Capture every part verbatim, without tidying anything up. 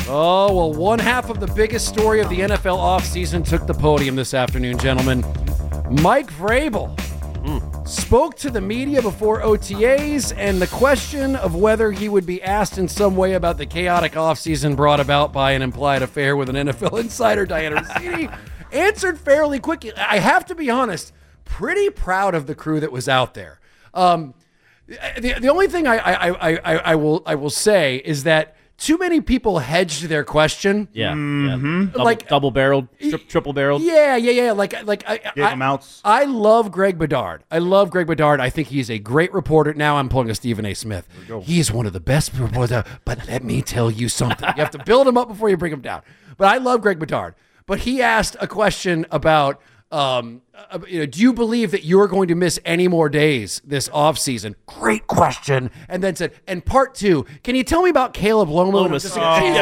Oh, well, one half of the biggest story of the N F L offseason took the podium this afternoon, gentlemen. Mike Vrabel mm. spoke to the media before O T As, and the question of whether he would be asked in some way about the chaotic offseason brought about by an implied affair with an N F L insider, Dianna Russini, answered fairly quickly. I have to be honest, pretty proud of the crew that was out there. Um, the, the only thing I, I, I, I, I will I will say is that too many people hedged their question. Yeah, mm-hmm. yeah. Double, like double-barreled, tri- triple-barreled. Yeah, yeah, yeah. Like, like I, Gave them outs. I, I love Greg Bedard. I love Greg Bedard. I think he's a great reporter. Now I'm pulling a Stephen A. Smith. He's one of the best reporters. But let me tell you something. You have to build him up before you bring him down. But I love Greg Bedard. But he asked a question about, um, uh, you know, do you believe that you're going to miss any more days this offseason? Great question. And then said, and part two, can you tell me about Caleb Lomas? Lomas. Oh,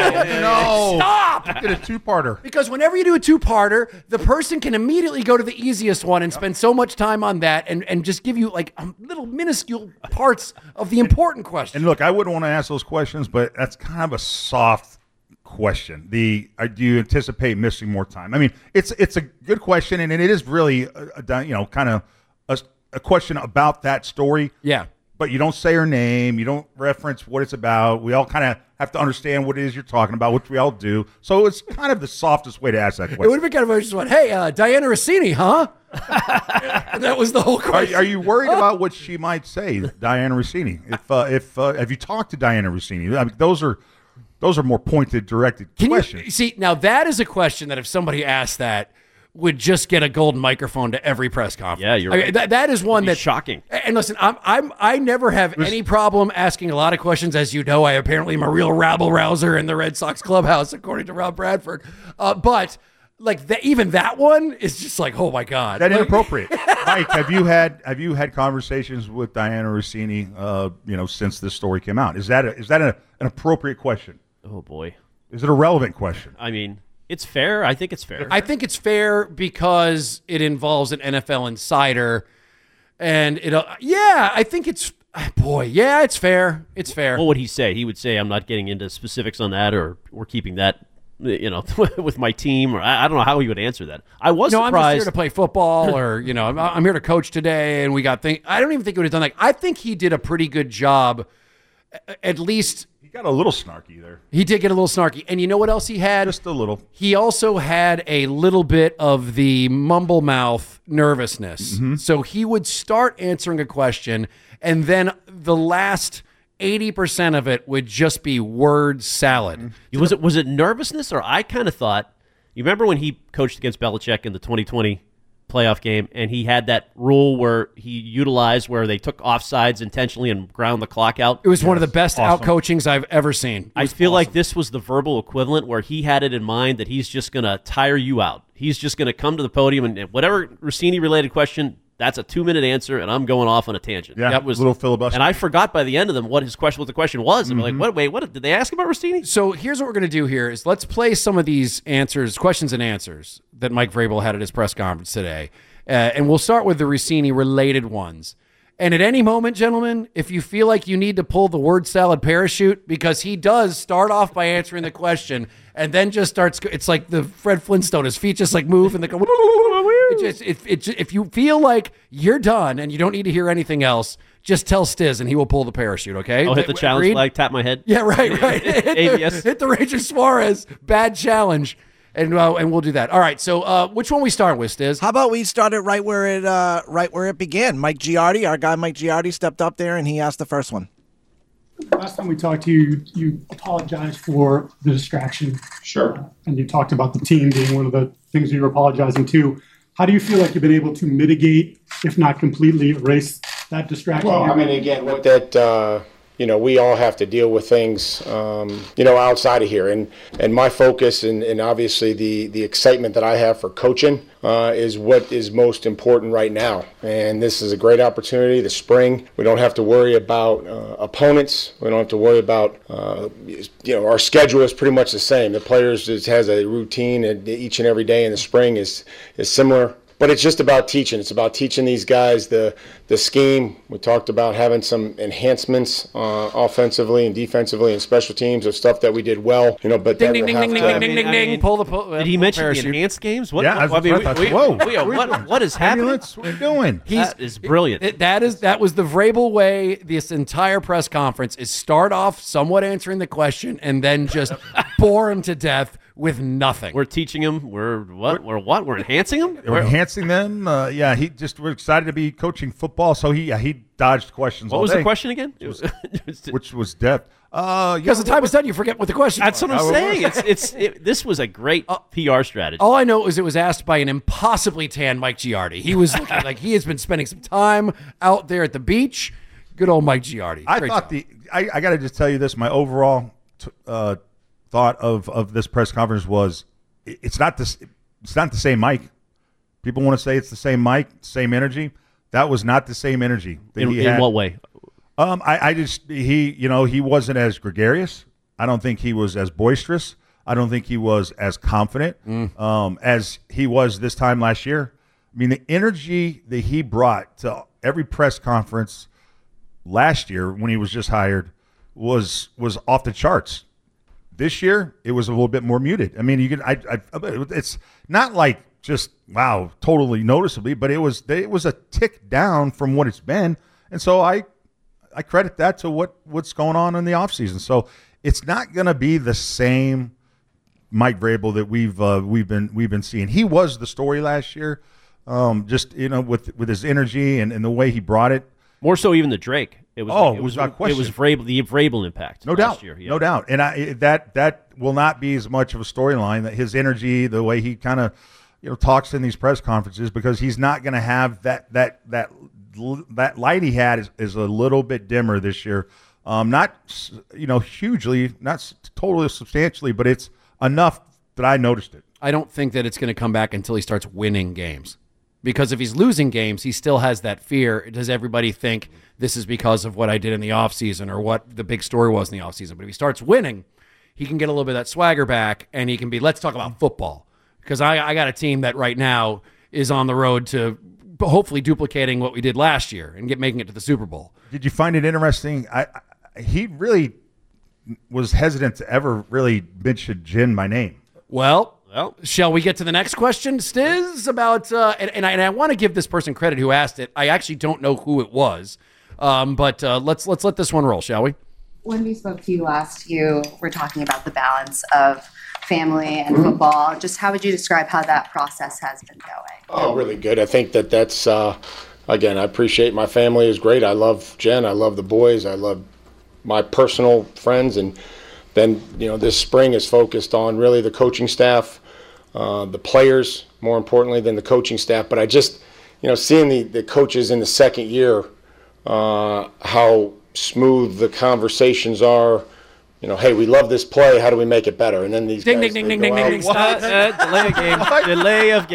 no. Stop! Get a two-parter. Because whenever you do a two-parter, the person can immediately go to the easiest one and spend so much time on that and, and just give you like little minuscule parts of the important question. And look, I wouldn't want to ask those questions, but that's kind of a soft question. The uh, do you anticipate missing more time? I mean, it's it's a good question, and it is really a, a, you know kind of a, a question about that story. Yeah. But you don't say her name. You don't reference what it's about. We all kind of have to understand what it is you're talking about, which we all do. So it's kind of the softest way to ask that question. It would have been kind of just one, hey, uh, Dianna Russini, huh? And that was the whole question. Are, are you worried about what she might say, Dianna Russini? If uh, if uh, have you talked to Dianna Russini? I mean, those are those are more pointed, directed Can questions. You, see, now that is a question that if somebody asked that, would just get a golden microphone to every press conference. Yeah, you're I right. mean, that, that is one that's shocking. And listen, I'm I'm I never have any problem asking a lot of questions. As you know, I apparently am a real rabble rouser in the Red Sox clubhouse, according to Rob Bradford. Uh, but like the, even that one is just like, oh my god, that like, inappropriate. Mike, have you had have you had conversations with Dianna Russini? Uh, you know, since this story came out, is that a, is that a, an appropriate question? Oh boy, is it a relevant question? I mean. It's fair. I think it's fair. I think it's fair because it involves an N F L insider, and it. Uh, yeah, I think it's. Boy, yeah, it's fair. It's fair. What would he say? He would say, "I'm not getting into specifics on that, or we're keeping that, you know, with my team." Or I, I don't know how he would answer that. I was no, surprised. I'm just here to play football, or you know, I'm, I'm here to coach today, and we got things. I don't even think he would have done that. I think he did a pretty good job, at least. Got a little snarky there. He did get a little snarky. And you know what else he had? Just a little. He also had a little bit of the mumble mouth nervousness. Mm-hmm. So he would start answering a question, and then the last eighty percent of it would just be word salad. Mm-hmm. Was it was it nervousness, or I kind of thought, you remember when he coached against Belichick in the twenty twenty playoff game, and he had that rule where he utilized where they took offsides intentionally and ground the clock out. It was yes. one of the best awesome. out coachings I've ever seen. I feel awesome. like this was the verbal equivalent where he had it in mind that he's just going to tire you out. He's just going to come to the podium and whatever Russini-related question, that's a two-minute answer, and I'm going off on a tangent. Yeah, that was a little filibuster. And I forgot by the end of them what his question, what the question was. And mm-hmm. I'm like, what? Wait, what did they ask about Russini? So here's what we're going to do here is let's play some of these answers, questions and answers that Mike Vrabel had at his press conference today. Uh, and we'll start with the Russini-related ones. And at any moment, gentlemen, if you feel like you need to pull the word salad parachute, because he does start off by answering the question and then just starts, it's like the Fred Flintstone, his feet just like move and they go, it just, it, it, if you feel like you're done and you don't need to hear anything else, just tell Stiz and he will pull the parachute, okay? I'll hit the challenge Agreed? flag, tap my head. Yeah, right, right. hit, A B S. the, hit the Ranger Suarez, bad challenge. And uh, and we'll do that. All right. So, uh, which one we start with, Stiz? How about we start it right where it uh, right where it began? Mike Giardi, our guy Mike Giardi, stepped up there and he asked the first one. Last time we talked to you, you apologized for the distraction. Sure. Uh, and you talked about the team being one of the things you were apologizing to. How do you feel like you've been able to mitigate, if not completely erase that distraction? Well, I mean, again, with that. Uh, You know, we all have to deal with things, um, you know, outside of here. And, and my focus and, and obviously the, the excitement that I have for coaching uh, is what is most important right now. And this is a great opportunity, the spring. We don't have to worry about uh, opponents. We don't have to worry about, uh, you know, our schedule is pretty much the same. The players just has a routine and each and every day in the spring is, is similar. but it's just about teaching. It's about teaching these guys the the scheme. We talked about having some enhancements uh, offensively and defensively and special teams of stuff that we did well. You know, but Ding, that ding, will ding, have ding, to- ding, ding, ding, I ding. mean, Pull the pull. Did he mention parachute. the enhanced games? What, Yeah, what, that's I mean, what I we, thought. Whoa. we, we, what, what is happening? Ambulance, what are you doing? That is brilliant. It, that is that was the Vrabel way. This entire press conference is start off somewhat answering the question and then just bore him to death with nothing. We're teaching him. We're what? We're what? We're enhancing him. We're enhancing them. Uh, yeah, he just we're excited to be coaching football. So he yeah, he dodged questions. What all was day, the question again? Which was depth. Uh, because the time is done, you forget what the question That's was. what I'm saying. It's it's it, this was a great P R strategy. All I know is it was asked by an impossibly tan Mike Giardi. He was looking like he has been spending some time out there at the beach. Good old Mike Giardi. I Great thought job. the I, I got to just tell you this. My overall t- uh, thought of of this press conference was it- it's not this. It's not the same Mike. People want to say it's the same Mike, same energy. That was not the same energy that in, he in had. what way? Um, I, I just he, you know, he wasn't as gregarious. I don't think he was as boisterous. I don't think he was as confident um, as he was this time last year. I mean, the energy that he brought to every press conference last year when he was just hired was was off the charts. This year, it was a little bit more muted. I mean, you can. I, I it's not like just wow, totally noticeably, but it was it was a tick down from what it's been, and so I. I credit that to what, what's going on in the offseason. So it's not going to be the same Mike Vrabel that we've uh, we've been we've been seeing. He was the story last year, um, just you know with with his energy and, and the way he brought it. More so even the Drake. It was. Oh, it was without question. It was Vrabel, the Vrabel impact. No last doubt, year, yeah. no doubt. And I, that that will not be as much of a storyline. That his energy, the way he kind of you know talks in these press conferences, because he's not going to have that that that. that light he had is, is a little bit dimmer this year. Um, not, you know, hugely, not totally substantially, but it's enough that I noticed it. I don't think that it's going to come back until he starts winning games. Because if he's losing games, he still has that fear. Does everybody think this is because of what I did in the offseason or what the big story was in the offseason? But if he starts winning, he can get a little bit of that swagger back, and he can be, let's talk about football. Because I, I got a team that right now is on the road to hopefully duplicating what we did last year and get making it to the Super Bowl. Did you find it interesting? I, I he really was hesitant to ever really mention Jin by name. Well, Well, shall we get to the next question, Stiz? About uh, and, and I, and I want to give this person credit who asked it. I actually don't know who it was, um, but uh, let's let's let this one roll, shall we? When we spoke to you last, you were talking about the balance of family and football. Just how would you describe how that process has been going? Oh, really good. I think that that's, uh, again, I appreciate my family is great. I love Jen. I love the boys. I love my personal friends. And then, you know, this spring is focused on really the coaching staff, uh, the players, more importantly than the coaching staff. But I just, you know, seeing the, the coaches in the second year, uh, how smooth the conversations are. You know, hey, we love this play. How do we make it better? And then these Ding, guys, ding, they ding, go ding, ding, out- ding, what? Uh, delay of game. Delay of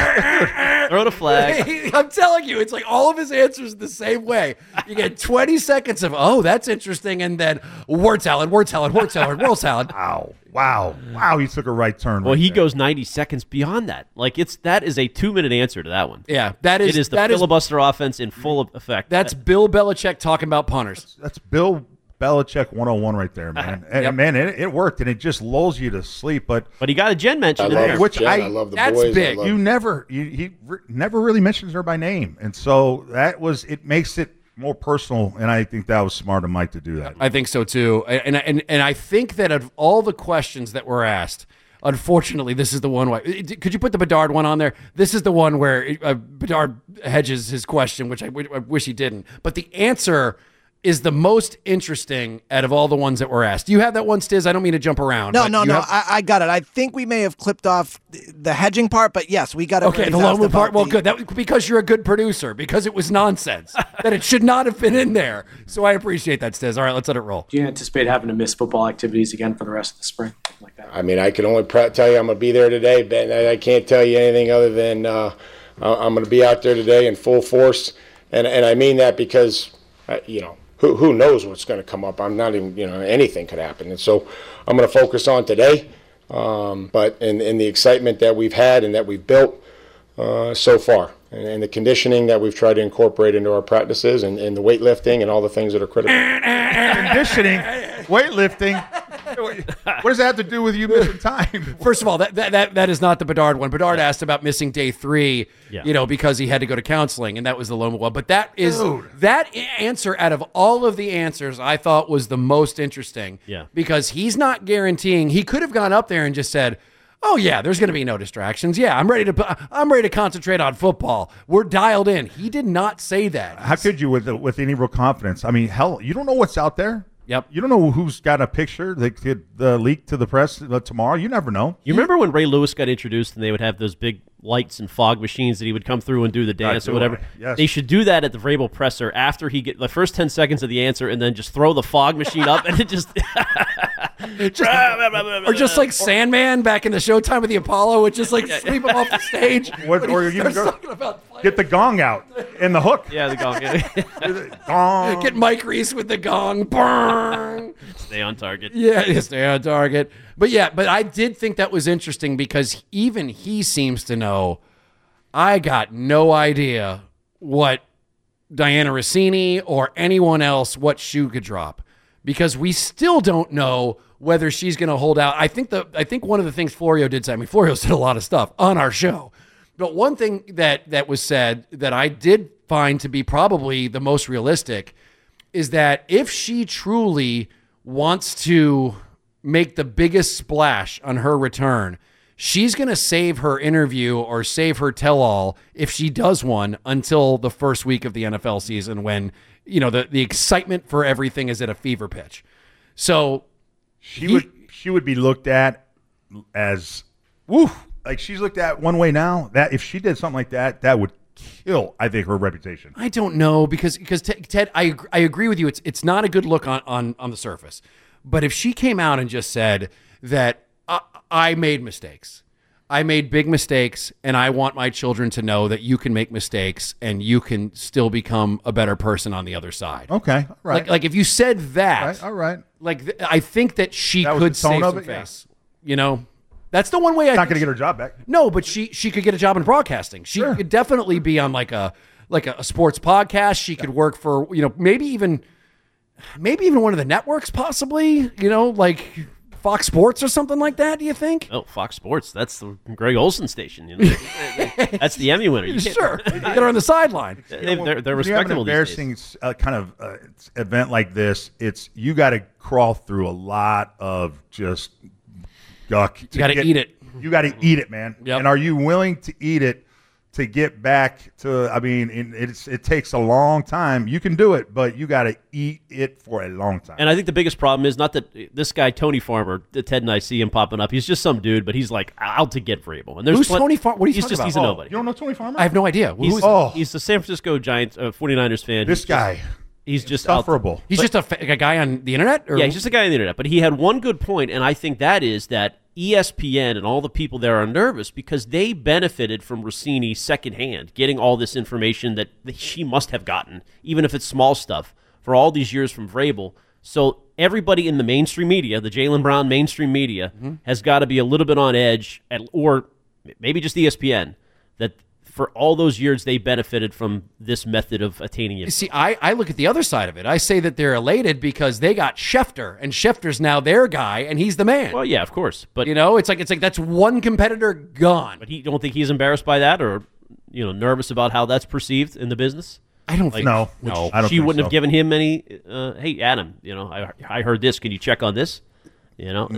game. Throw the flag. I'm telling you, it's like all of his answers the same way. You get twenty seconds of, oh, that's interesting, and then word salad, word salad, word salad, word salad. Wow, wow, wow! He took a right turn. Well, right he there. goes ninety seconds beyond that. Like it's that is a two minute answer to that one. Yeah, that is It is the that is filibuster offense in full effect. that's Bill Belichick talking about punters. That's Bill Belichick one oh one right there, man. And Yep. man, it, it worked, and it just lulls you to sleep. But But he got a Jen mention I in love there. Which Jen. I- I love the that's boys. big. I love you never, you, he re- never really mentions her by name, and so that was it. Makes it more personal, and I think that was smart of Mike to do that. I think so too, and and and I think that of all the questions that were asked, unfortunately, this is the one. Why could you put the Bedard one on there? This is the one where uh, Bedard hedges his question, which I, w- I wish he didn't. But the answer is the most interesting out of all the ones that were asked. Do you have that one, Stiz? I don't mean to jump around. No, but no, you no. have- I, I got it. I think we may have clipped off the, the hedging part, but yes, we got it. Okay, the Lone Wolf part. Well, good. That was because you're a good producer. Because it was nonsense that it should not have been in there. So I appreciate that, Stiz. All right, let's let it roll. Do you anticipate having to miss football activities again for the rest of the spring? Something like that. I mean, I can only pre- tell you I'm going to be there today, Ben. I, I can't tell you anything other than uh, I- I'm going to be out there today in full force. And and I mean that because, uh, you know, who who knows what's going to come up. I'm not even, you know, anything could happen. And so I'm going to focus on today. Um, but in, in the excitement that we've had and that we've built, uh, so far. And, and the conditioning that we've tried to incorporate into our practices and, and the weightlifting and all the things that are critical. Conditioning, weightlifting. What does that have to do with you missing time? First of all, that, that that that is not the Bedard one. Bedard asked about missing day three, Yeah. you know, because he had to go to counseling, and that was the lone one. But that is Dude. that answer out of all of the answers I thought was the most interesting. Yeah. Because he's not guaranteeing. He could have gone up there and just said, "Oh yeah, there's going to be no distractions. Yeah, I'm ready to I'm ready to concentrate on football. We're dialed in." He did not say that. How could you with with any real confidence? I mean, hell, you don't know what's out there. Yep. You don't know who's got a picture that could uh, leak to the press uh, tomorrow. You never know. You remember when Ray Lewis got introduced and they would have those big lights and fog machines that he would come through and do the dance do or whatever? I. Yes. They should do that at the Vrabel presser after he get the first ten seconds of the answer and then just throw the fog machine up and it just... Or just like Sandman back in the Showtime with the Apollo, would just like sweep him off the stage. What- when he or even starts go- talking about players. Get the gong out and the hook. Yeah, the gong. Gong. Get Mike Reese with the gong. Burn. Stay on target. Yeah, stay on target. But yeah, but I did think that was interesting because even he seems to know. I got no idea what Diana Rossini or anyone else what shoe could drop because we still don't know whether she's going to hold out. I think the I think one of the things Florio did say. I mean, Florio said a lot of stuff on our show, but one thing that that was said that I did find to be probably the most realistic is that if she truly wants to make the biggest splash on her return, she's going to save her interview or save her tell-all if she does one until the first week of the N F L season when, you know, the, the excitement for everything is at a fever pitch. So She he- would she would be looked at as woo, like she's looked at one way now. That if she did something like that, that would kill, I think, her reputation. I don't know because because Ted, Ted I I agree with you. It's it's not a good look on on on the surface. But if she came out and just said that I, I made mistakes, I made big mistakes, and I want my children to know that you can make mistakes and you can still become a better person on the other side. Okay, all right. Like like if you said that, Right, all right. like th- I think that she That was could the tone save of some it, yeah. face. You know, that's the one way I Not think going to she- get her job back. no, but she she could get a job in broadcasting. She Sure. could definitely be on like a like a, a sports podcast. She could work for, you know, maybe even maybe even one of the networks, possibly, you know, like Fox Sports or something like that. Do you think? Oh, Fox Sports. That's the Greg Olson station. You know? That's the Emmy winner. You can't- Sure, get her on the sideline. They, they're they're When you have an respectable these days. embarrassing uh, kind of uh, event like this, it's you got to crawl through a lot of just guck. You got to eat it. You got to eat it, man. Yep. And are you willing to eat it to get back to? I mean, it, it's it takes a long time. You can do it, but you got to eat it for a long time. And I think the biggest problem is not that this guy Tony Farmer, that Ted and I see him popping up. He's just some dude, but he's like out to get Vrabel. And there's Who's plen- Tony Farmer? What are you he's talking just about? he's a Oh, nobody. You don't know Tony Farmer? I have no idea. Who He's, is Oh. he's the San Francisco Giants uh, 49ers fan. this He's just- guy. he's just out Insufferable. He's just a, fa- a guy on the internet. Or? Yeah, he's just a guy on the internet. But he had one good point, and I think that is that E S P N and all the people there are nervous because they benefited from Rossini secondhand, getting all this information that that she must have gotten, even if it's small stuff, for all these years from Vrabel. So everybody in the mainstream media, the Jaylen Brown mainstream media, Mm-hmm. has got to be a little bit on edge, at, or maybe just E S P N, that for all those years they benefited from this method of attaining it. See, I, I look at the other side of it. I say that they're elated because they got Schefter, and Schefter's now their guy, and he's the man. Well, yeah, of course, but You know, it's like it's like that's one competitor gone. But he don't think he's embarrassed by that, or you know, nervous about how that's perceived in the business. I don't think No, no. I don't She think wouldn't so. have given him any. Uh, hey, Adam, you know, I I heard this. Can you check on this? You know,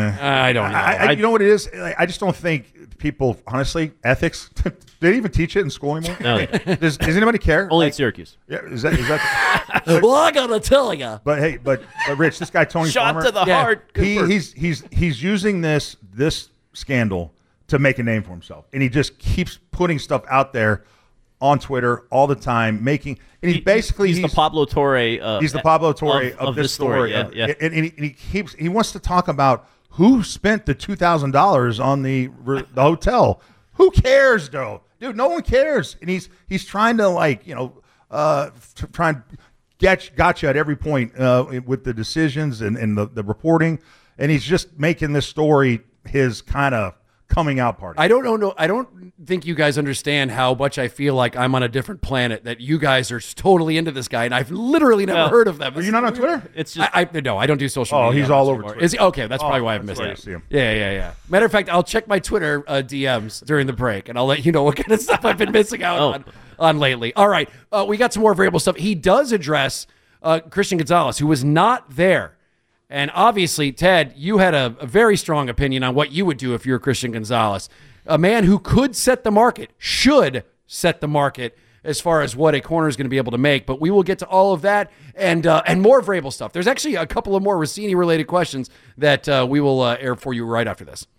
I don't know. I, I, you know what it is? Like, I just don't think people, honestly, ethics. They even teach it in school anymore. No. Does, does anybody care? only Like, at Syracuse. yeah, is that is that? well, I gotta tell you. But hey, but, but Rich, this guy Tony Shot Farmer, to the Yeah. heart. Good he, work. he's he's he's using this this scandal to make a name for himself, and he just keeps putting stuff out there on Twitter all the time, making and he, He- basically he's, the Pablo Torre. Uh, He's the Pablo Torre of, of, of this story. Yeah, Uh, yeah. And, and he, and he keeps he wants to talk about who spent the two thousand dollars on the the hotel. Who cares, though, dude? No one cares. And he's he's trying to like you know uh, t- try and get got you at every point uh, with the decisions and, and the, the reporting. And he's just making this story his kind of coming out party. I don't know. No, I don't think you guys understand how much I feel like I'm on a different planet. That you guys are totally into this guy, and I've literally never Well, heard of them. Are you not on Twitter? It's just I, I no, I don't do social Oh, media. he's all over anymore. Twitter. Is he? Okay, that's Oh, probably why I've that's missed why it. you see him. Yeah, yeah, yeah. Matter of fact, I'll check my Twitter uh, D Ms during the break, and I'll let you know what kind of stuff I've been missing out Oh. on, on lately. All right, uh, we got some more variable stuff. He does address uh, Christian Gonzalez, who was not there. And obviously, Ted, you had a, a very strong opinion on what you would do if you were Christian Gonzalez, a man who could set the market, should set the market as far as what a corner is going to be able to make. But we will get to all of that and uh, and more variable stuff. There's actually a couple of more Rossini-related questions that uh, we will uh, air for you right after this.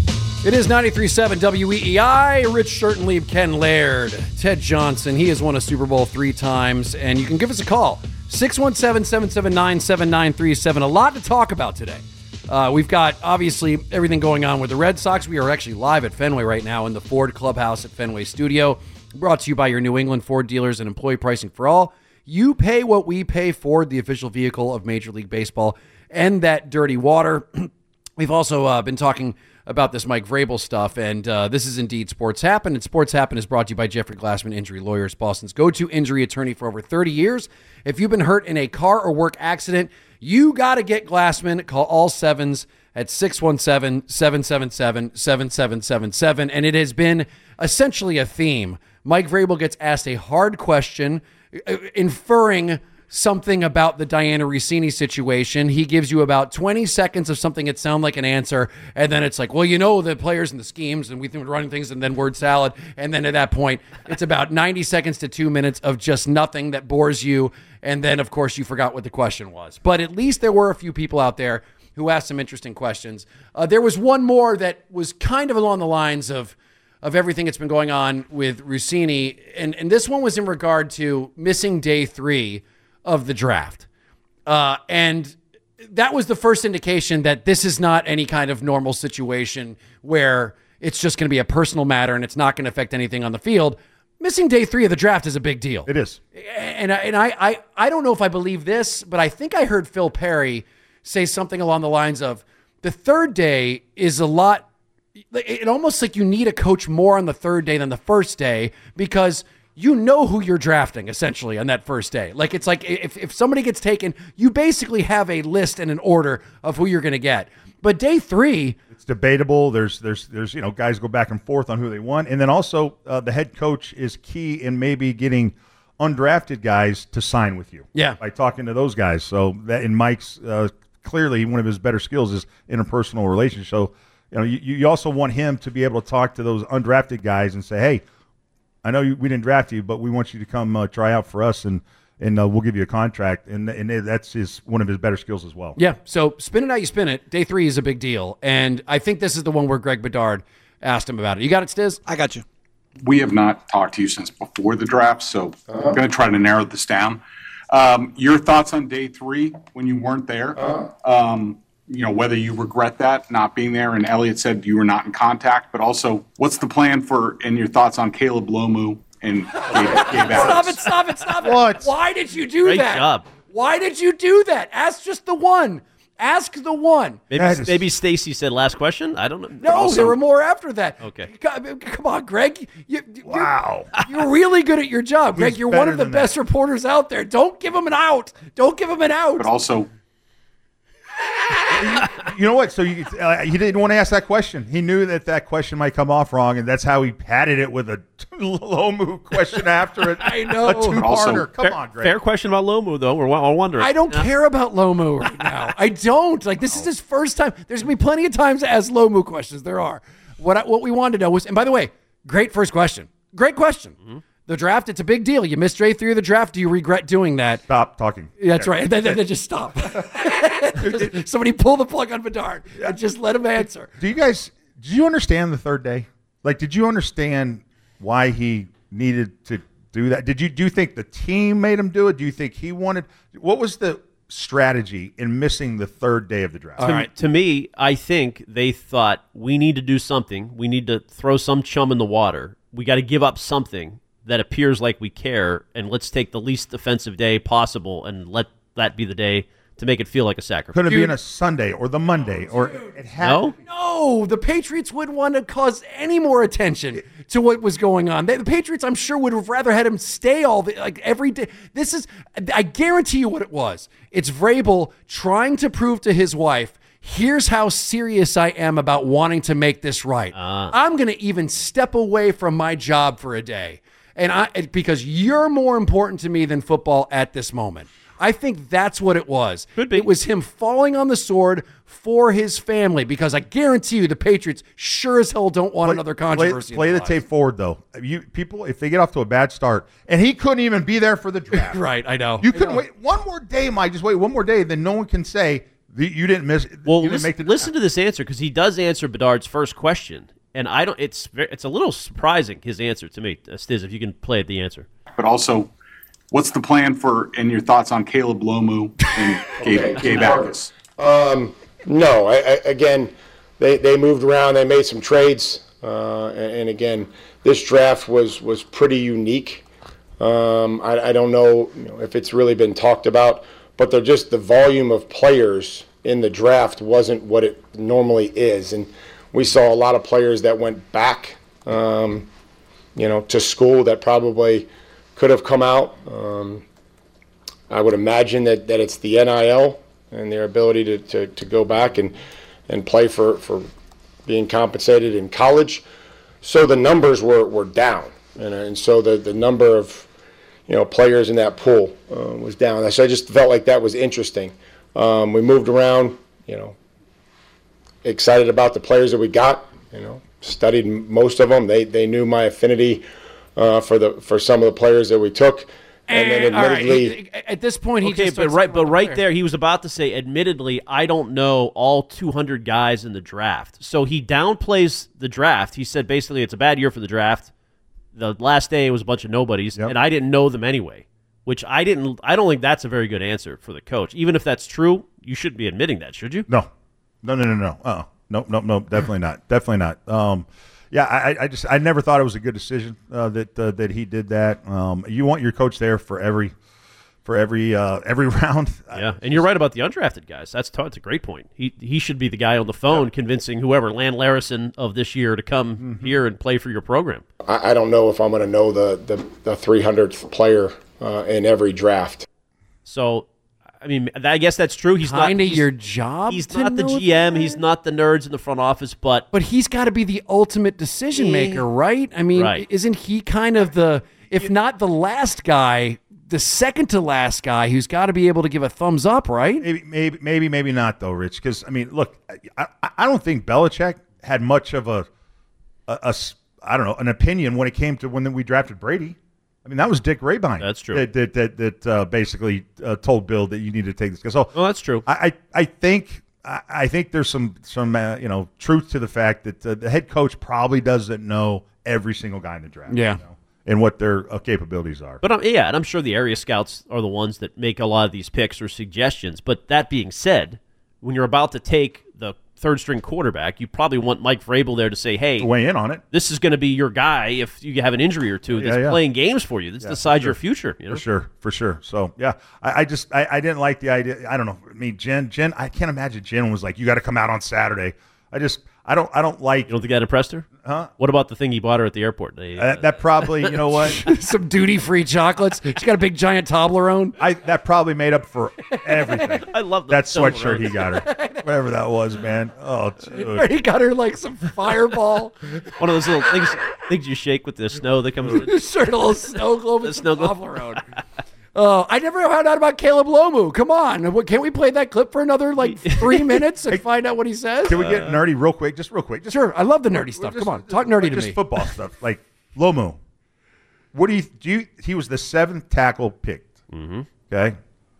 It is ninety-three point seven W E E I. Rich Schertenlieb, Ken Laird, Ted Johnson. He has won a Super Bowl three times, and you can give us a call. six one seven, seven seven nine, seven nine three seven. A lot to talk about today. Uh, we've got, obviously, everything going on with the Red Sox. We are actually live at Fenway right now in the Ford Clubhouse at Fenway Studio. Brought to you by your New England Ford dealers and employee pricing for all. You pay what we pay, Ford, the official vehicle of Major League Baseball, and that dirty water. We've also uh, been talking about this Mike Vrabel stuff, and uh, this is indeed Sports Happen. And Sports Happen is brought to you by Jeffrey Glassman Injury Lawyers, Boston's go-to injury attorney for over thirty years. If you've been hurt in a car or work accident, you got to get Glassman. Call all sevens at six one seven, seven seven seven, seven seven seven seven. And it has been essentially a theme. Mike Vrabel gets asked a hard question, uh, inferring something about the Diana Rossini situation. He gives you about twenty seconds of something that sounds like an answer, and then it's like, well, you know the players and the schemes, and we've been running things, and then word salad, and then at that point, it's about ninety seconds to two minutes of just nothing that bores you, and then, of course, you forgot what the question was. But at least there were a few people out there who asked some interesting questions. Uh, there was one more that was kind of along the lines of of everything that's been going on with Rossini, and, and this one was in regard to missing day three of the draft. Uh, and that was the first indication that this is not any kind of normal situation where it's just going to be a personal matter and it's not going to affect anything on the field. Missing day three of the draft is a big deal. It is. And, I- and I, I, I don't know if I believe this, but I think I heard Phil Perry say something along the lines of the third day is a lot. It almost like you need a coach more on the third day than the first day because you know who you're drafting essentially on that first day. Like it's like if, if somebody gets taken, you basically have a list and an order of who you're going to get. But day three, it's debatable. There's there's there's you know guys go back and forth on who they want, and then also uh, the head coach is key in maybe getting undrafted guys to sign with you. Yeah, by talking to those guys. So that in Mike's uh, clearly one of his better skills is interpersonal relations. So you know you, you also want him to be able to talk to those undrafted guys and say, hey, I know you, we didn't draft you, but we want you to come uh, try out for us, and and uh, we'll give you a contract. And and that's his one of his better skills as well. Yeah. So spin it how you spin it. Day three is a big deal, and I think this is the one where Greg Bedard asked him about it. You got it, Stiz? I got you. We have not talked to you since before the draft, so I'm going to try to narrow this down. Um, your thoughts on day three when you weren't there? Um, you know, whether you regret that, not being there, and Elliot said you were not in contact, but also what's the plan for, and your thoughts on Caleb Lomu and Gabe, Gabe Stop it, stop it, stop it. What? Why did you do Great that? job. Why did you do that? Ask just the one. Ask the one. Maybe That is- maybe Stacy said last question. I don't know. No, Also- there were more after that. Okay. Come come on, Greg. You, you- Wow. You're, you're really good at your job, Greg. He's You're one better of the than best that. reporters out there. Don't give him an out. Don't give him an out. but also You know what? So you, uh, he didn't want to ask that question. He knew that that question might come off wrong, and that's how he padded it with a Lomu question after it. I know. A two-parter. Also- Come Fair, on, Greg. fair question about Lomu, though. We're all wondering. I don't care about Lomu right now. I don't. Like, this is his first time. There's going to be plenty of times to ask Lomu questions. There are. What I, what we wanted to know was, and by the way, great first question. Great question. Mm-hmm. The draft, it's a big deal. You missed day three of the draft. Do you regret doing that? Stop talking. That's right. Then, then, then just stop. Just- somebody pull the plug on Bedard and just let him answer. Do you guys? Did you understand the third day? Like, did you understand why he needed to do that? Did you do you think the team made him do it? Do you think he wanted? What was the strategy in missing the third day of the draft? To, to me, I think they thought we need to do something. We need to throw some chum in the water. We got to give up something that appears like we care, and let's take the least offensive day possible and let that be the day to make it feel like a sacrifice. Could it be on a Sunday or the Monday or it had No? No, the Patriots wouldn't want to cause any more attention to what was going on. They, the Patriots, I'm sure, would have rather had him stay all the, like every day. This is, I guarantee you what it was. It's Vrabel trying to prove to his wife, here's how serious I am about wanting to make this right. Uh. I'm going to even step away from my job for a day, and I because you're more important to me than football at this moment. I think that's what it was. Could be. It was him falling on the sword for his family, because I guarantee you the Patriots sure as hell don't want another controversy. Play, play in the their tape lives. forward, though. You people, if they get off to a bad start, and he couldn't even be there for the draft. Right, I know. You I couldn't know. wait one more day, Mike. Just wait one more day, then no one can say that you didn't miss. Well, you didn't listen, make the listen to this answer, because he does answer Bedard's first question, and I don't. It's ve- it's a little surprising, his answer to me. Uh, Stiz, if you can play the answer. But also, what's the plan for, and your thoughts on Caleb Lomu and Gabe, Gabe Akers? Um, no, I, I, again, they, they moved around. They made some trades, uh, and, and again, this draft was was pretty unique. Um, I, I don't know, you know if it's really been talked about, but they're just the volume of players in the draft wasn't what it normally is, and we saw a lot of players that went back, um, you know, to school that probably could have come out. Um, I would imagine that, that it's the N I L and their ability to, to, to go back and, and play for, for being compensated in college. So the numbers were, were down. And, and so the, the number of, you know, players in that pool uh, was down. So I just felt like that was interesting. Um, we moved around, you know, excited about the players that we got, you know, studied most of them. They, they knew my affinity uh, for the, for some of the players that we took. And then all right, admittedly, he- at this point, he Okay, just but starts right, throwing but the right player. there, he was about to say, admittedly, I don't know all two hundred guys in the draft. So he downplays the draft. He said basically it's a bad year for the draft. The last day was a bunch of nobodies, Yep. and I didn't know them anyway. Which I didn't. I don't think that's a very good answer for the coach. Even if that's true, you shouldn't be admitting that, should you? No, no, no, no, no. Uh, nope, nope, nope. Definitely not. Definitely not. Um, yeah, I, I just, I never thought it was a good decision uh, that uh, that he did that. Um, you want your coach there for every, for every, uh, every round. Yeah, and you're right about the undrafted guys. That's t- that's a great point. He he should be the guy on the phone convincing whoever, Lan Larison of this year, to come Mm-hmm. here and play for your program. I, I don't know if I'm going to know the, the, the three hundredth player uh, in every draft. So, I mean, I guess that's true. He's not Kinda he's- your job He's to not the know G M. that? He's not the nerds in the front office. But But he's got to be the ultimate decision maker, right? I mean, Right. isn't he kind of the, if not the last guy, the second to last guy who's got to be able to give a thumbs up, right? Maybe, maybe, maybe, maybe not though, Rich. Because I mean, look, I, I I don't think Belichick had much of a, a, a s- I don't know, an opinion when it came to when we drafted Brady. I mean, that was Dick Rabine. That's true. That that that, that uh, basically uh, told Bill that you need to take this guy. So, well, that's true. I, I, I think I, I think there's some some uh, you know truth to the fact that uh, the head coach probably doesn't know every single guy in the draft. Yeah. you know, and what their uh, capabilities are. But um, yeah, and I'm sure the area scouts are the ones that make a lot of these picks or suggestions. But that being said, when you're about to take the third string quarterback, you probably want Mike Vrabel there to say, "Hey, Weigh in on it. this is going to be your guy if you have an injury or two that's Yeah, yeah. playing games for you. This Yeah, decides for your sure. future." You know? For sure, for sure. So yeah, I, I just I, I didn't like the idea. I don't know. I mean, Jen, Jen, I can't imagine Jen was like, "You got to come out on Saturday." I just I don't I don't like You don't think that impressed her? Huh? What about the thing he bought her at the airport? They, uh, that, that probably, you know what? Some duty-free chocolates. She's got a big giant Toblerone. I that probably made up for everything. I love the that Toblerone. sweatshirt he got her, whatever that was, man. Oh, dude. He got her like some Fireball. One of those little things things you shake with the snow that comes. in. Shirt, a little snow globe, The and snow some globe. Toblerone. Oh, I never found out about Caleb Lomu. Come on, What- can't we play that clip for another like three minutes and find out what he says? Can we get nerdy real quick? Just real quick. Just Sure, I love the nerdy stuff. just- Come on, talk nerdy like to just me. football stuff. Like Lomu. What do you do? You, he was the seventh tackle picked. Mm-hmm. Okay.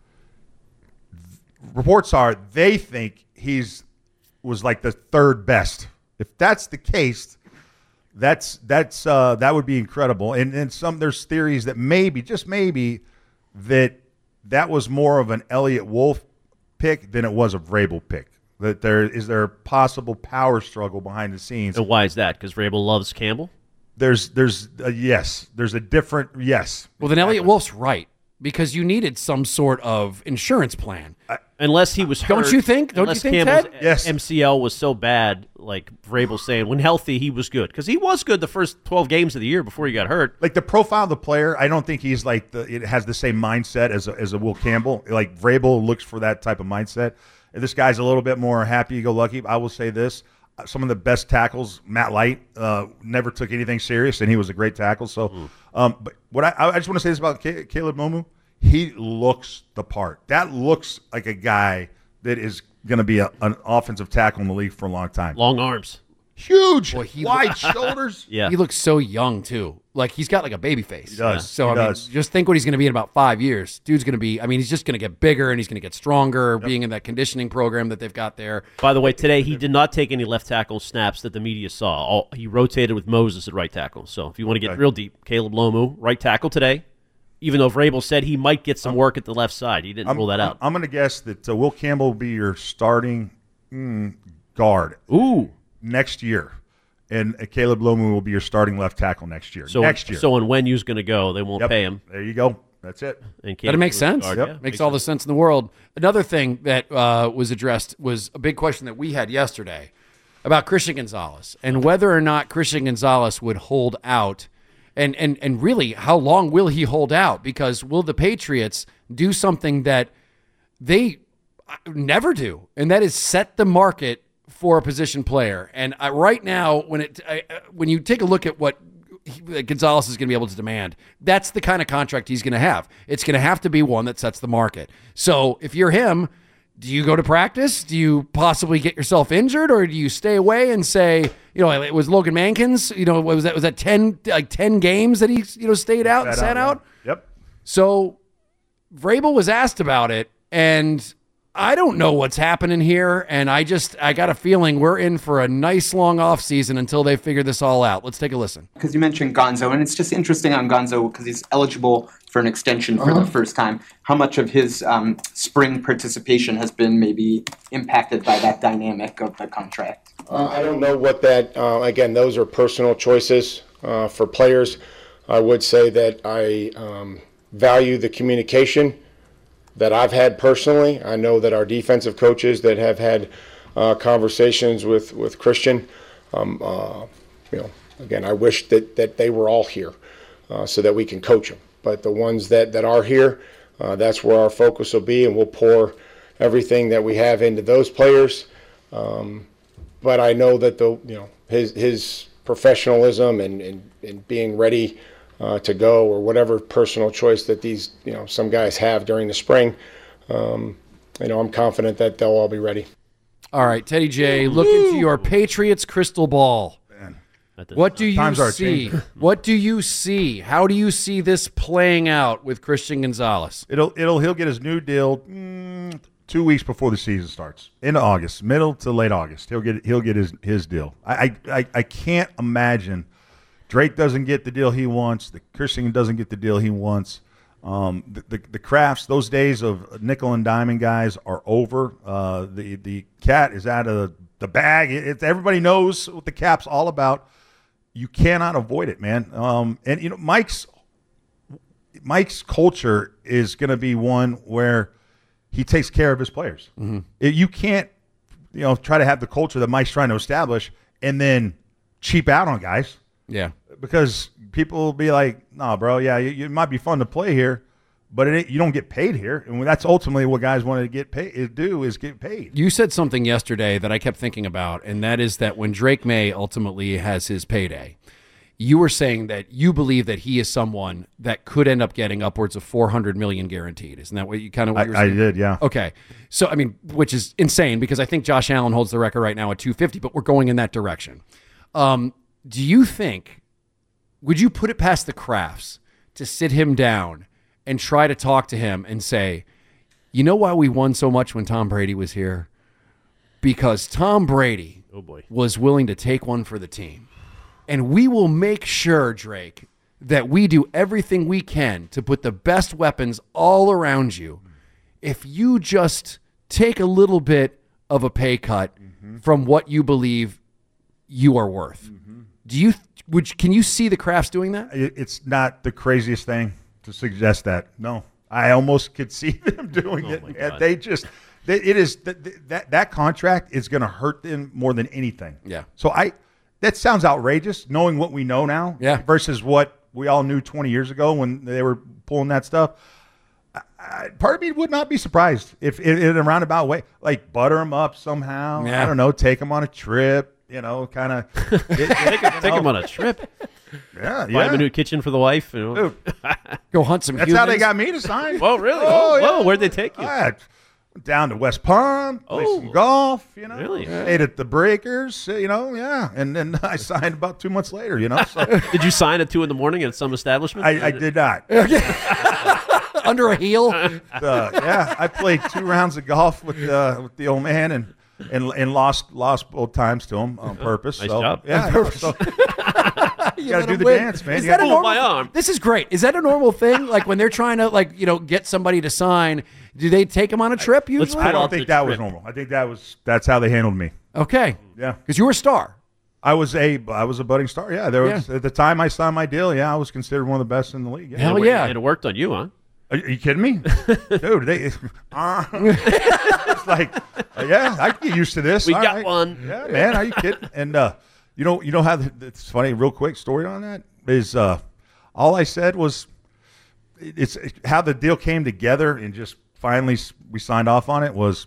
Reports are they think he's was like the third best. If that's the case, that's that's uh, that would be incredible. And and some there's theories that maybe just maybe that that was more of an Elliott Wolf pick than it was a Vrabel pick. That there is there a possible power struggle behind the scenes. And why is that? Because Vrabel loves Campbell. There's there's a yes. There's a different yes. Well, then Elliot Wolf's right. because you needed some sort of insurance plan. Unless he was hurt. Don't you think? Don't you Unless think, Campbell's Ted? Yes. M C L was so bad, like Vrabel's saying, when healthy, he was good. Because he was good the first twelve games of the year before he got hurt. Like the profile of the player, I don't think he's like the. It has the same mindset as a, as a Will Campbell. Like Vrabel looks for that type of mindset. If this guy's a little bit more happy-go-lucky, I will say this: some of the best tackles, Matt Light, uh, never took anything serious, and he was a great tackle. So, mm. um, but what I, I just want to say this about Caleb Momu: he looks the part. That looks like a guy that is going to be a, an offensive tackle in the league for a long time. Long arms. Huge, Boy, he wide look- shoulders. Yeah. He looks so young, too. Like, he's got like a baby face. He does. So, He I mean, does. just think what he's going to be in about five years. Dude's going to be, I mean, he's just going to get bigger and he's going to get stronger being in that conditioning program that they've got there. By the way, today he did not take any left tackle snaps that the media saw. All, he rotated with Moses at right tackle. So if you want to get Okay. real deep, Caleb Lomu, right tackle today. Even though Vrabel said he might get some work at the left side. He didn't I'm, rule that out. I'm, I'm going to guess that uh, Will Campbell will be your starting mm, guard Ooh. next year, and uh, Caleb Lomu will be your starting left tackle next year. So, next year. so when Wenyu's going to go, they won't Yep. pay him. There you go. That's it. And But it makes sense. Guard. Yep. Yeah, Makes all the sense in the world. Another thing that uh, was addressed was a big question that we had yesterday about Christian Gonzalez and whether or not Christian Gonzalez would hold out. And, and and really, how long will he hold out? Because will the Patriots do something that they never do, and that is set the market for a position player? And I, right now, when it I, when you take a look at what he, Gonzalez is going to be able to demand, that's the kind of contract he's going to have. It's going to have to be one that sets the market. So if you're him, do you go to practice? Do you possibly get yourself injured, or do you stay away and say, you know, it was Logan Mankins, you know, was that was that ten like ten games that he you know stayed out and sat out? Yep. So Vrabel was asked about it, and I don't know what's happening here, and I just I got a feeling we're in for a nice long off season until they figure this all out. Let's take a listen. Because you mentioned Gonzo, and it's just interesting on Gonzo because he's eligible for an extension for Uh-huh. the first time. How much of his um, spring participation has been maybe impacted by that dynamic of the contract? Uh, I don't know what that, uh, again, those are personal choices uh, for players. I would say that I um, value the communication that I've had personally. I know that our defensive coaches that have had uh, conversations with, with Christian, um, uh, you know, again, I wish that, that they were all here uh, so that we can coach them. But the ones that, that are here, uh, that's where our focus will be, and we'll pour everything that we have into those players. Um, but I know that the you know his his professionalism and, and, and being ready uh, to go, or whatever personal choice that these you know some guys have during the spring, um, you know I'm confident that they'll all be ready. All right, Teddy J, look into your Patriots crystal ball. What do you Times are see? changing. What do you see? How do you see this playing out with Christian Gonzalez? It'll it'll he'll get his new deal mm, two weeks before the season starts, in August, middle to late August. He'll get he'll get his his deal. I I I can't imagine Drake doesn't get the deal he wants. The Christian doesn't get the deal he wants. Um, the, the the Crafts, those days of nickel and diamond guys are over. Uh, the the cat is out of the bag. It, it's everybody knows what the cap's all about. You cannot avoid it, man. Um, and you know, Mike's Mike's culture is going to be one where he takes care of his players. Mm-hmm. It, you can't, you know, try to have the culture that Mike's trying to establish and then cheap out on guys. Yeah, because people will be like, "Nah, bro, yeah, you, it might be fun to play here, but it ain't, you don't get paid here." And that's ultimately what guys want to get paid. Do is get paid. You said something yesterday that I kept thinking about, and that is that when Drake May ultimately has his payday, you were saying that you believe that he is someone that could end up getting upwards of four hundred million dollars guaranteed. Isn't that what you kind of what you were I, I saying? did, yeah. Okay. So, I mean, which is insane because I think Josh Allen holds the record right now at two hundred fifty, but we're going in that direction. Um, do you think, would you put it past the Crafts to sit him down and try to talk to him and say, you know why we won so much when Tom Brady was here? Because Tom Brady oh boy. was willing to take one for the team. And we will make sure, Drake, that we do everything we can to put the best weapons all around you. If you just take a little bit of a pay cut mm-hmm. from what you believe you are worth. Mm-hmm. Do you would can you see the Crafts doing that? It's not the craziest thing to suggest that. No, I almost could see them doing Oh it. my And God. they just, they, it is that that that contract is going to hurt them more than anything. Yeah. So I, that sounds outrageous, knowing what we know now. Yeah. Versus what we all knew twenty years ago when they were pulling that stuff. I, I, part of me would not be surprised if in, in a roundabout way, like butter them up somehow. Yeah. I don't know, take them on a trip. You know, kind of Take, take them on a trip. Yeah, Buy yeah. him a new kitchen for the wife. You know. Dude, Go hunt some that's humans. how they got me to sign. Whoa, really? Oh, Oh, yeah. whoa, where'd they take you? I went down to West Palm, played Oh. some golf, you know. Really? Stayed at the Breakers, uh, you know, yeah. And then I signed about two months later, you know. So Did you sign at two in the morning at some establishment? I, I did not. Under a heel. Uh, yeah, I played two rounds of golf with uh, with the old man and and and lost lost both times to him on purpose. Nice so, job. Yeah, no, so, you got to do the dance, man. Is You that gotta- a Pull normal? my arm. This is great. Is that a normal thing? Like when they're trying to like you know get somebody to sign, do they take them on a trip usually? I pull don't out think the that was trip. normal. I think that was that's how they handled me. Okay. Yeah. Because you were a star. I was a I was a budding star. Yeah, there was at the time I signed my deal. Yeah, I was considered one of the best in the league. Yeah. Hell And it- yeah. And it worked on you, huh? Are you kidding me, dude? They, uh, it's like, uh, yeah, I get used to this. We All got right. one. Yeah, man, are you kidding? And uh, you know, you know how the, it's funny. Real quick story on that is uh, all I said was it's how the deal came together and just finally s- we signed off on it was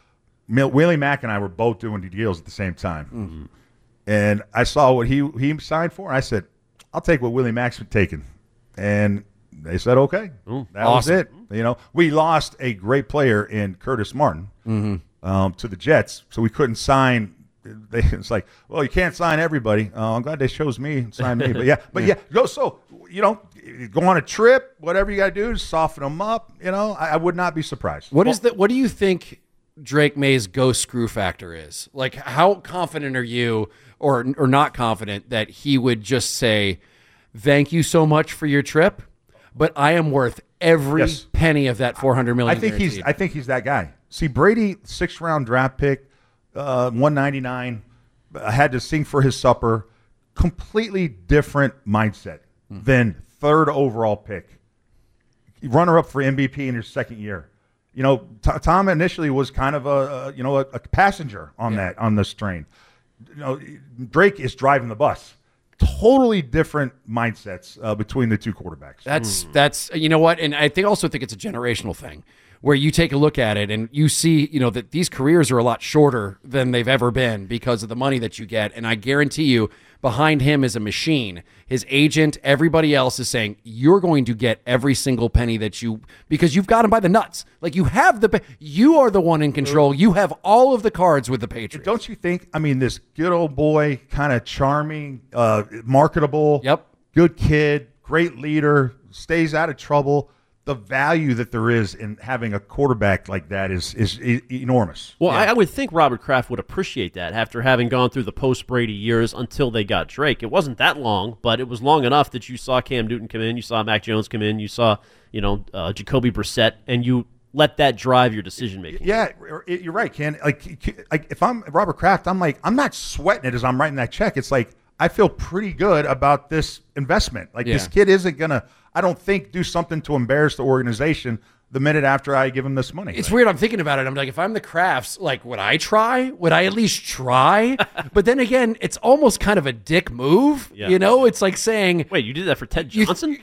Mil- Willie Mack and I were both doing the deals at the same time, Mm-hmm. and I saw what he he signed for. And I said, I'll take what Willie Mack's taking, and they said, okay. That was awesome. it. You know, we lost a great player in Curtis Martin um, to the Jets, so we couldn't sign. They, it's like, well, you can't sign everybody. Uh, I'm glad they chose me and signed me. But yeah, but yeah, go. So you know, go on a trip. Whatever you got to do to soften them up. You know, I, I would not be surprised. What is the? What do you think Drake May's ghost screw factor is? Like, how confident are you, or or not confident that he would just say, "Thank you so much for your trip, but I am worth every Yes. penny of that four hundred million." I think he's. guaranteed." I think he's that guy. See, Brady, sixth round draft pick, uh, one ninety-nine, uh, had to sing for his supper. Completely different mindset Hmm. than third overall pick, runner up for M V P in his second year. You know, T- Tom initially was kind of a, a you know a, a passenger on that on this train. You know, Drake is driving the bus. Totally different mindsets uh, between the two quarterbacks. That's that's you know what, and I think also think it's a generational thing where you take a look at it and you see you know that these careers are a lot shorter than they've ever been because of the money that you get, and I guarantee you behind him is a machine. His agent, everybody else is saying you're going to get every single penny that you because you've got him by the nuts. Like you have the you are the one in control. You have all of the cards with the Patriots. Don't you think? I mean, this good old boy, kind of charming, uh, marketable, Yep. good kid, great leader, stays out of trouble. The value that there is in having a quarterback like that is is e- enormous. Well, I, I would think Robert Kraft would appreciate that after having gone through the post-Brady years until they got Drake. It wasn't that long, but it was long enough that you saw Cam Newton come in, you saw Mac Jones come in, you saw you know uh, Jacoby Brissett, and you let that drive your decision making. Yeah, you're right, Ken. Like, like if I'm Robert Kraft, I'm like, I'm not sweating it as I'm writing that check. It's like I feel pretty good about this investment. Like Yeah. this kid isn't gonna, I don't think, do something to embarrass the organization the minute after I give him this money. It's weird. I'm thinking about it. I'm like, if I'm the Crafts, like, would I try? Would I at least try? But then again, it's almost kind of a dick move. Yeah. You know, it's like saying, Wait, you did that for Ted Johnson?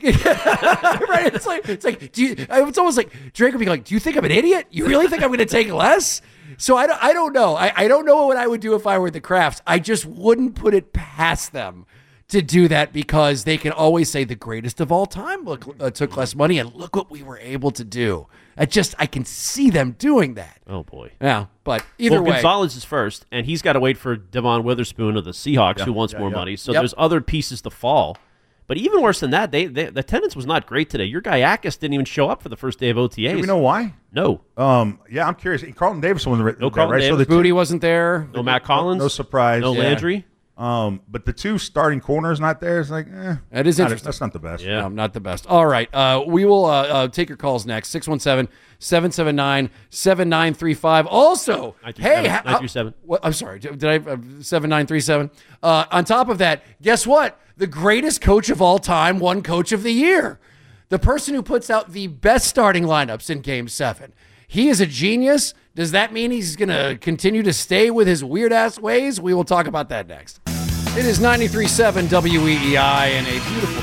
right? It's like, it's like, do you? It's almost like Drake would be like, do you think I'm an idiot? You really think I'm going to take less? So I don't, I don't know. I, I don't know what I would do if I were the Crafts. I just wouldn't put it past them to do that because they can always say the greatest of all time look, uh, took less money and look what we were able to do. I just I can see them doing that. Oh boy. Yeah, but either well, way, Gonzalez is first, and he's got to wait for Devon Witherspoon of the Seahawks, who wants yeah, more yeah. money. So Yep. there's other pieces to fall. But even worse than that, they, they the attendance was not great today. Your guy Akis didn't even show up for the first day of O T As. Do we know why? No. Um, yeah, I'm curious. Carlton Davis was right, No Carlton right? So Davis. the two- Booty wasn't there. No Matt Collins. no surprise. No Yeah. Landry. Um, but the two starting corners not there is like, eh, That is not- interesting. That's not the best. Yeah. No, not the best. All right. Uh, we will uh, uh, take your calls next. six one seven, seven seven nine, seven nine three five. Also, nine three hey, seven, how- nine three seven. What, I'm sorry. Did I uh, seven nine three seven? Uh, on top of that, guess what? The greatest coach of all time won Coach of the Year. the person who puts out the best starting lineups in Game seven. He is a genius. Does that mean he's going to continue to stay with his weird-ass ways? We will talk about that next. It is ninety-three point seven W E E I and a beautiful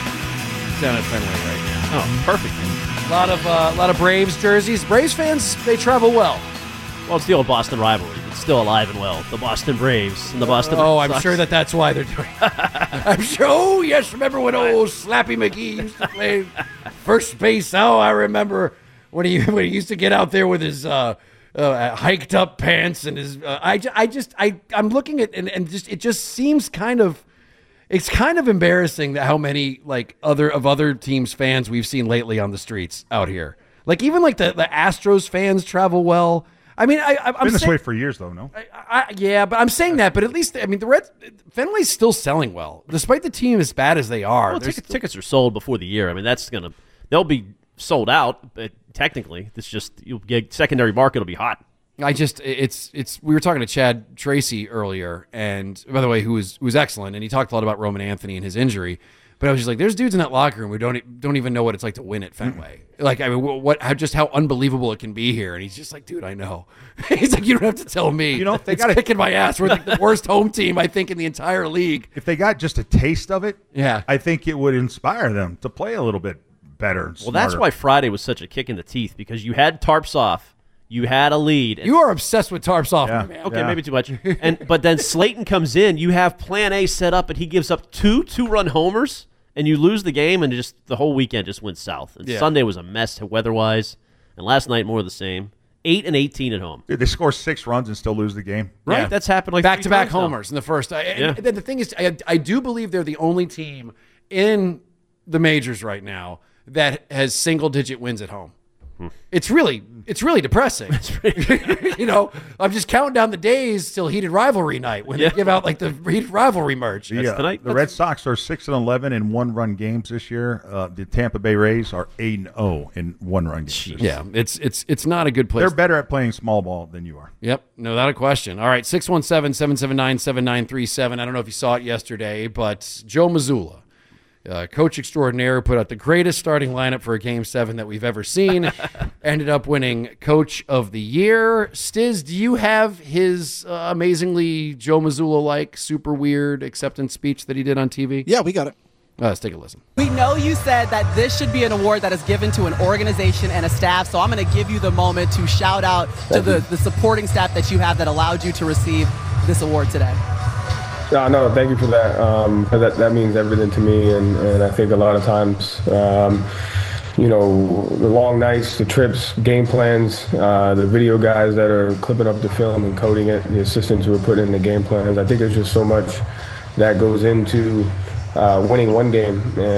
day down at Fenway right now. Oh, perfect. A lot of, uh, a lot of Braves jerseys. Braves fans, they travel well. Well, it's the old Boston rivalry. It's still alive and well. The Boston Braves and the Boston Oh, Red I'm Sox. sure that that's why they're doing it. I'm sure. Oh, yes. Remember when old Slappy McGee used to play first base? Oh, I remember when he when he used to get out there with his uh, uh, hiked up pants and his. Uh, I, I just I I'm looking at and, and just it just seems kind of. It's kind of embarrassing that how many like other of other teams' fans we've seen lately on the streets out here. Like even like the, the Astros fans travel well. I mean, I, I, I'm been this saying, way for years, though. No, I, I, yeah, but I'm saying that. But at least I mean, the Reds, Fenway's still selling well, despite the team as bad as they are. Well, There's ticket, tickets are sold before the year. I mean, that's gonna they'll be sold out, but technically, it's just you'll get secondary market will be hot. I just it's it's we were talking to Chad Tracy earlier, and by the way, who was who was excellent, and he talked a lot about Roman Anthony and his injury. But I was just like, there's dudes in that locker room who don't e- don't even know what it's like to win at Fenway. Like, I mean, what how just how unbelievable it can be here. And he's just like, dude, I know. He's like, you don't have to tell me. You know, if they it's gotta- kicking my ass. We're like the worst home team I think in the entire league. if they got just a taste of it, Yeah. I think it would inspire them to play a little bit better. And Well, that's smarter. why Friday was such a kick in the teeth because you had tarps off, you had a lead. And You are obsessed with tarps off, Yeah. my man. Okay, Yeah. maybe too much. And but then Slayton comes in. You have Plan A set up, and he gives up two two-run homers, and you lose the game, and just the whole weekend just went south. And Yeah. Sunday was a mess weather-wise, and last night more of the same. Eight and eighteen at home. Dude, they score six runs and still lose the game. Right, Yeah. that's happened like back three to back times now. homers in the first. I, Yeah. and then the thing is, I, I do believe they're the only team in the majors right now that has single digit wins at home. It's really, it's really depressing. You know, I'm just counting down the days till heated rivalry night when Yeah. they give out like the heated rivalry merch. The, uh, tonight. the Red Sox are six and eleven in one-run games this year. Uh, the Tampa Bay Rays are eight and zero in one-run games. this year. Yeah, it's it's it's not a good place. They're better at playing small ball than you are. Yep, no, without a question. All right, six one seven, seven seven nine, seven nine three seven. I don't know if you saw it yesterday, but Joe Mazzulla, uh, coach extraordinaire, put out the greatest starting lineup for a Game seven that we've ever seen. Ended up winning Coach of the Year. Stiz, do you have his uh, amazingly Joe Mazzulla-like, super weird acceptance speech that he did on T V? Yeah, we got it. Uh, let's take a listen. We know you said that this should be an award that is given to an organization and a staff, so I'm going to give you the moment to shout out to the, the supporting staff that you have that allowed you to receive this award today. No, no, thank you for that. Um, 'cause that, that means everything to me, and, and I think a lot of times, um, you know, the long nights, the trips, game plans, uh, the video guys that are clipping up the film and coding it, the assistants who are putting in the game plans. I think there's just so much that goes into uh, winning one game,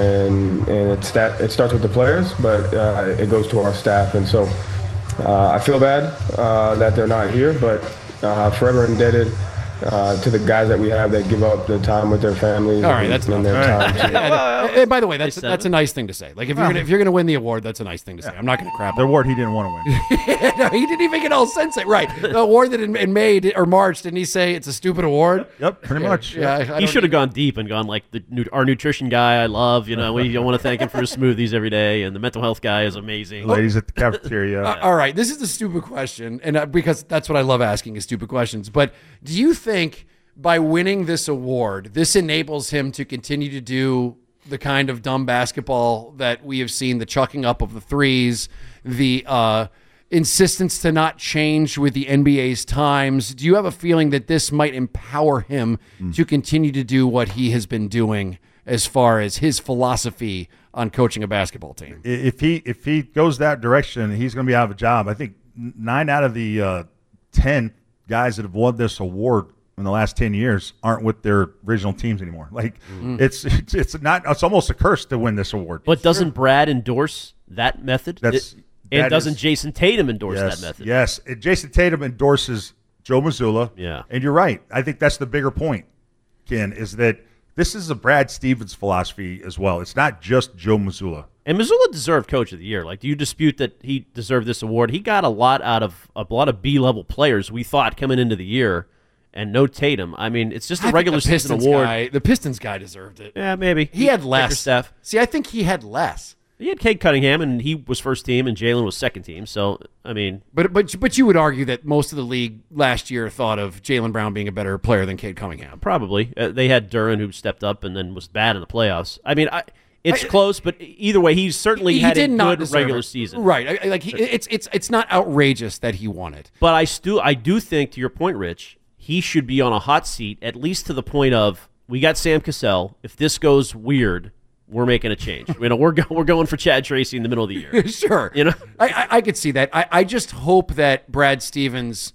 and and it's that it starts with the players, but uh, it goes to our staff, and so uh, I feel bad uh, that they're not here, but uh, forever indebted. Uh, to the guys that we have that give up their time with their families. All right, and, that's and enough. their All right. time. Yeah, and by the way, that's They said that's it. a nice thing to say. Like if you're gonna if you're gonna win the award, that's a nice thing to say. I'm not gonna crap. The award he didn't want to win. No, he didn't even get all sense it. Right. The award that in, in May did- or March, didn't he say it's a stupid award? Yep, pretty Yeah, much. Yeah. I, I He don't- should have gone deep and gone like the nu- our nutrition guy. I love. You know, we I want to thank him for his smoothies every day, and the mental health guy is amazing. Ladies at the cafeteria. Uh, all right. This is a stupid question, and uh, because that's what I love asking is stupid questions. But do you think by winning this award, this enables him to continue to do the kind of dumb basketball that we have seen, the chucking up of the threes, the uh, insistence to not change with the N B A's times? Do you have a feeling that this might empower him Mm. to continue to do what he has been doing as far as his philosophy on coaching a basketball team? If he if he goes that direction, he's going to be out of a job. I think nine out of the uh, ten guys that have won this award in the last ten years aren't with their original teams anymore. Like Mm. it's, it's it's not it's almost a curse to win this award. But doesn't Brad endorse that method? That's- It- and that doesn't is- Jason Tatum endorse yes, that method? Yes, And Jason Tatum endorses Joe Mazzulla. Yeah. And you're right. I think that's the bigger point, Ken, is that this is a Brad Stevens philosophy as well. It's not just Joe Mazzulla. And Mazzulla deserved Coach of the Year. Like, do you dispute that he deserved this award? He got a lot out of a lot of B-level players we thought coming into the year, and no Tatum. I mean, it's just I a think regular the season Pistons award. Guy, the Pistons guy deserved it. Yeah, maybe He had Baker less. Steph. See, I think he had less. He had Cade Cunningham, and he was first team, and Jalen was second team. So, I mean. But but but you would argue that most of the league last year thought of Jaylen Brown being a better player than Cade Cunningham. Probably. Uh, they had Duren, who stepped up and then was bad in the playoffs. I mean, I, it's I, close, but either way, he's certainly he had did a not good regular season. Right. I, like he, it's it's it's not outrageous that he won it. But I still I do think, to your point, Rich, he should be on a hot seat, at least to the point of, we got Sam Cassell. If this goes weird, we're making a change. You know, we're go, we're going for Chad Tracy in the middle of the year. Sure, you know, I, I I could see that. I I just hope that Brad Stevens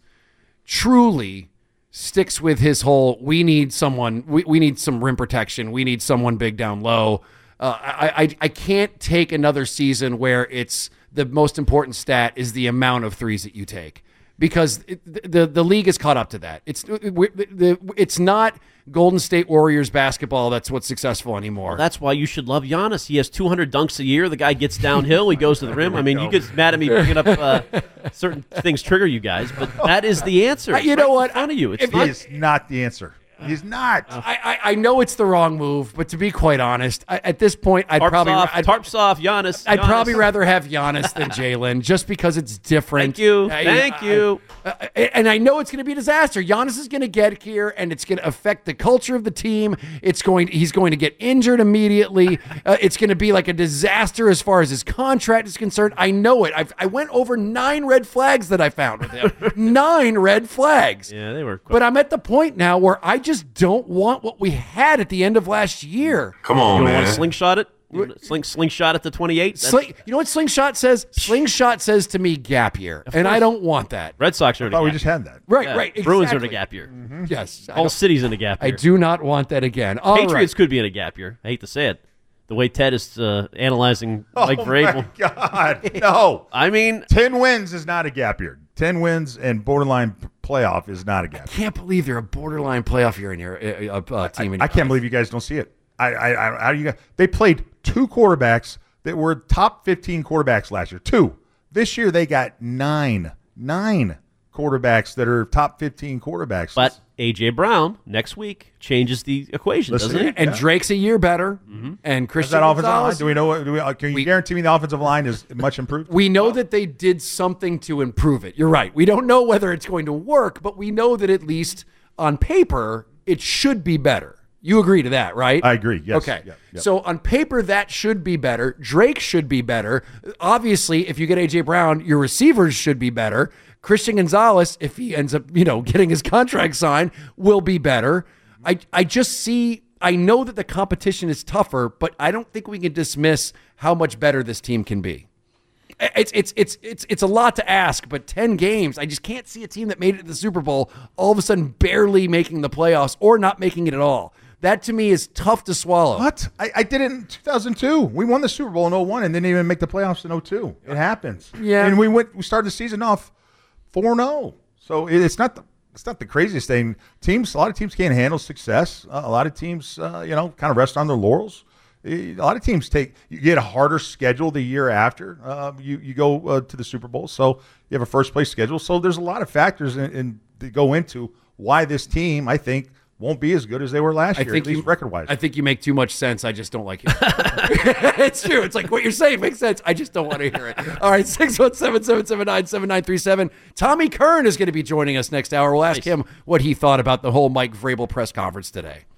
truly sticks with his whole. We need someone. We we need some rim protection. We need someone big down low. Uh, I I I can't take another season where it's the most important stat is the amount of threes that you take, because it, the the league is caught up to that. It's the it's not Golden State Warriors basketball that's what's successful anymore. Well, that's why you should love Giannis. He has two hundred dunks a year. The guy gets downhill. He goes to the rim. I mean, you get mad at me picking up uh, certain things trigger you guys, but that is the answer. You know right what? In front of you. It's It not, is not the answer. He's not. I, I I know it's the wrong move, but to be quite honest, I, at this point, I'd tarps probably off, I'd, tarps off, Giannis. I'd Giannis. probably rather have Giannis than Jalen, just because it's different. Thank you. I- Thank I- you. I- and I know it's going to be a disaster. Giannis is going to get here, and it's going to affect the culture of the team. It's going. He's going to get injured immediately. Uh, it's going to be like a disaster as far as his contract is concerned. I know it. I've, I went over nine red flags that I found with him. Nine red flags. Yeah, they were. Quite- But I'm at the point now where I just don't want what we had at the end of last year. Come on, you man. Want to slingshot it? Sling, slingshot at the twenty-eight? Sling, you know what Slingshot says? Slingshot says to me gap year, and I don't want that. Red Sox are in a Oh, we gap just year. had that. Right, Yeah. right. Bruins are in a exactly. gap year. Mm-hmm. Yes. I Whole don't- city's in a gap year. I do not want that again. All Patriots right. could be in a gap year. I hate to say it. The way Ted is uh, analyzing Mike Oh Vrabel. my God, no! I mean, ten wins is not a gap year. Ten wins and borderline p- playoff is not a gap. Can't believe they're a borderline playoff year in your uh, uh, team. in I your can't believe you guys don't see it. I, I, I, how do you guys? They played two quarterbacks that were top fifteen quarterbacks last year. Two. This year they got nine, nine quarterbacks that are top fifteen quarterbacks. but A J. Brown next week changes the equation, Listen, doesn't he? And Yeah. Drake's a year better. Mm-hmm. And is Christian that offensive line? Gonzalez. Do we know? What, do we, uh, can you We- guarantee me the offensive line is much improved? We know that they did something to improve it. You're right. We don't know whether it's going to work, but we know that at least on paper, it should be better. You agree to that, right? I agree. Yes. Okay. Yeah, yeah. So on paper, that should be better. Drake should be better. Obviously, if you get A J. Brown, your receivers should be better. Christian Gonzalez, if he ends up, you know, getting his contract signed, will be better. I, I just see, I know that the competition is tougher, but I don't think we can dismiss how much better this team can be. It's it's it's it's it's a lot to ask, but ten games, I just can't see a team that made it to the Super Bowl all of a sudden barely making the playoffs or not making it at all. That to me is tough to swallow. What? I, I did it in two thousand two. We won the Super Bowl in oh one and didn't even make the playoffs in oh two. It happens. Yeah. And we went. We started the season off four and oh. So it, it's not the it's not the craziest thing. Teams, a lot of teams can't handle success. Uh, a lot of teams, uh, you know, kind of rest on their laurels. A lot of teams take you get a harder schedule the year after uh, you you go uh, to the Super Bowl. So you have a first place schedule. So there's a lot of factors in, in that go into why this team, I think, won't be as good as they were last I year, think at least you, record-wise. I think you make too much sense. I just don't like it. It's true. It's like what you're saying makes sense. I just don't want to hear it. All right, six one seven, seven seven nine, seven nine three seven. Tommy Kern is going to be joining us next hour. We'll ask Nice. him what he thought about the whole Mike Vrabel press conference today.